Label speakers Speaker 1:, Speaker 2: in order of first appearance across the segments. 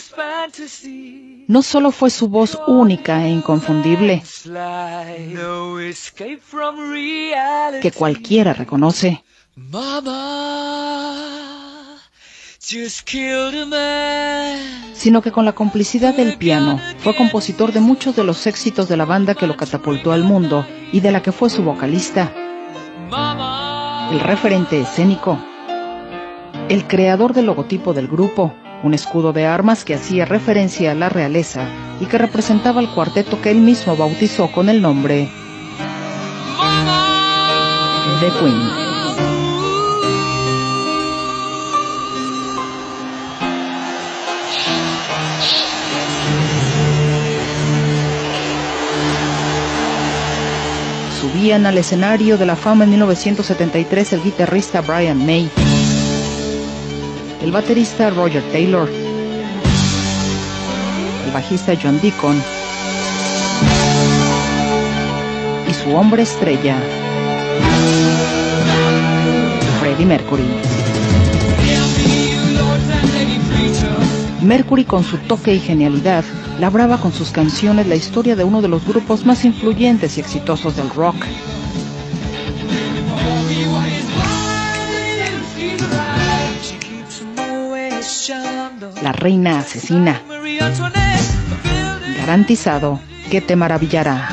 Speaker 1: No solo fue su voz única e inconfundible, que cualquiera reconoce, sino que con la complicidad del piano fue compositor de muchos de los éxitos de la banda que lo catapultó al mundo y de la que fue su vocalista, el referente escénico, el creador del logotipo del grupo, un escudo de armas que hacía referencia a la realeza y que representaba al cuarteto que él mismo bautizó con el nombre The Queen. Subían al escenario de la fama en 1973 el guitarrista Brian May, el baterista Roger Taylor, el bajista John Deacon y su hombre estrella, Freddie Mercury. Mercury, con su toque y genialidad, labraba con sus canciones la historia de uno de los grupos más influyentes y exitosos del rock. La reina asesina. Garantizado que te maravillará.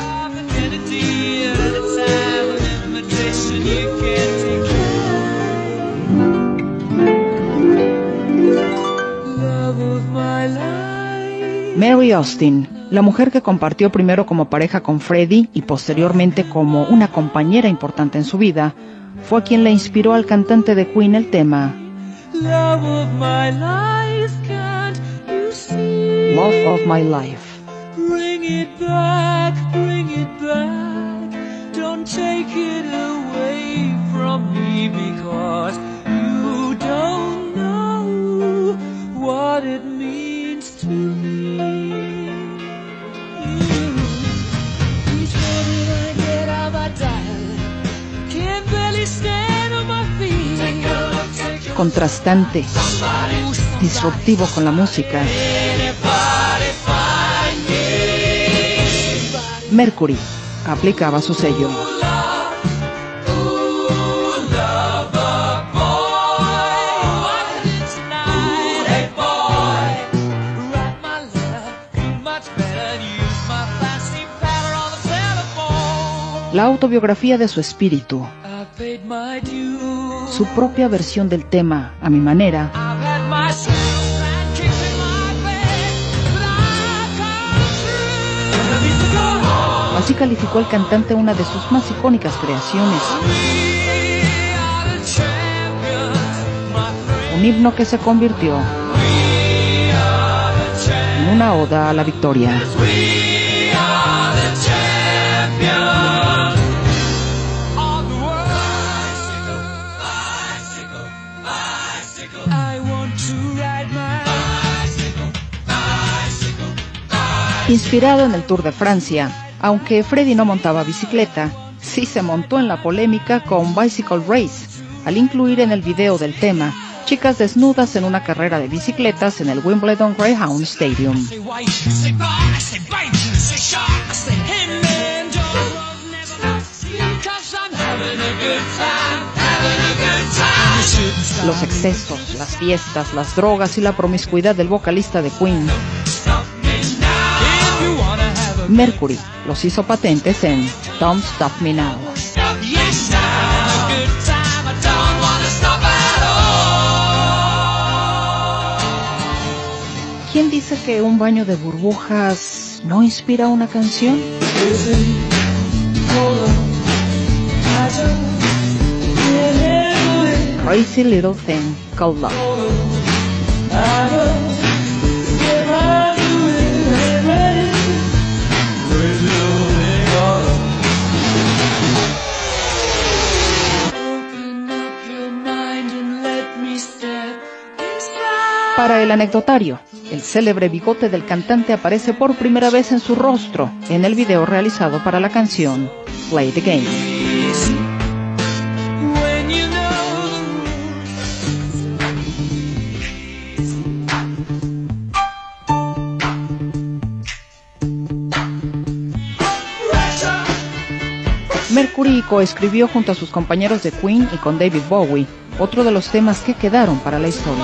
Speaker 1: Mary Austin, la mujer que compartió primero como pareja con Freddie y posteriormente como una compañera importante en su vida, fue quien le inspiró al cantante de Queen el tema Love of My Life, can't you see? Love of My Life. Bring it back, don't take it away from me, because you don't know what it means to me. Each morning I get out my dial, can't barely stand on my feet. Contrastante, disruptivo con la música. Mercury aplicaba su sello. La autobiografía de su espíritu, su propia versión del tema, a mi manera, así calificó el cantante una de sus más icónicas creaciones. Un himno que se convirtió en una oda a la victoria. Inspirado en el Tour de Francia, aunque Freddie no montaba bicicleta, sí se montó en la polémica con Bicycle Race, al incluir en el video del tema chicas desnudas en una carrera de bicicletas en el Wimbledon Greyhound Stadium. Los excesos, las fiestas, las drogas y la promiscuidad del vocalista de Queen, Mercury los hizo patentes en Don't Stop Me Now. ¿Quién dice que un baño de burbujas no inspira una canción? Crazy Little Thing Called Love. Para el anecdotario, el célebre bigote del cantante aparece por primera vez en su rostro en el video realizado para la canción Play the Game. y coescribió junto a sus compañeros de Queen y con David Bowie, otro de los temas que quedaron para la historia.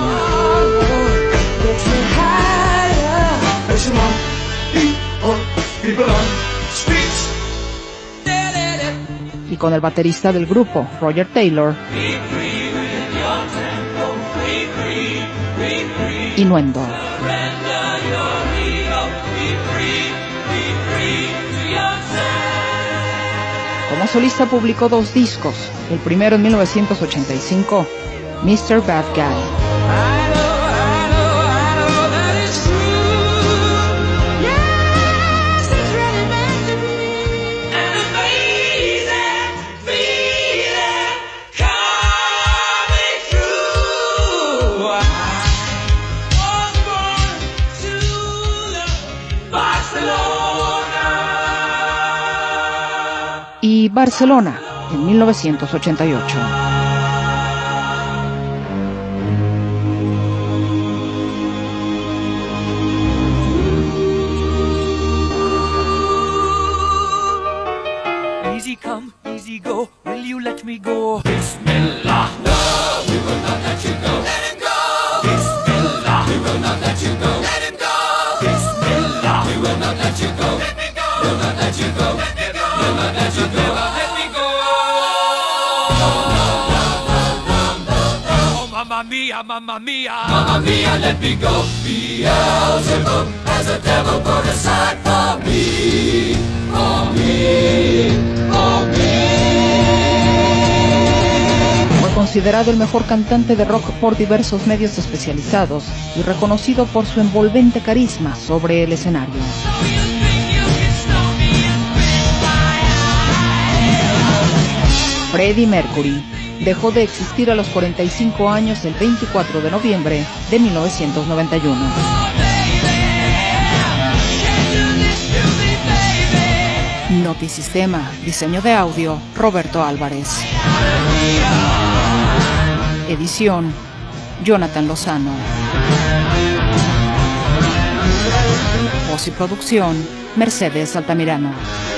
Speaker 1: Y con el baterista del grupo, Roger Taylor, Innuendo. Como solista publicó 2 discos, el primero en 1985, Mr. Bad Guy. Y Barcelona, en 1988.
Speaker 2: Easy come, easy go, will you let me go? Bismillah, no, we will not let you go. Let him go. Bismillah, we will not let you go. Let him go. Bismillah, we will not let you go. Let me go. We'll not let you go. Let me go. We'll not let you go. Let me go. Oh, mamma mia, mamma mia. Mamma mia, let me go. Beelzebub has a devil put aside for me. For me. For me.
Speaker 1: Fue considerado el mejor cantante de rock por diversos medios especializados y reconocido por su envolvente carisma sobre el escenario. Freddie Mercury dejó de existir a los 45 años el 24 de noviembre de 1991. Notisistema, diseño de audio, Roberto Álvarez. Edición, Jonathan Lozano. Voz y producción, Mercedes Altamirano.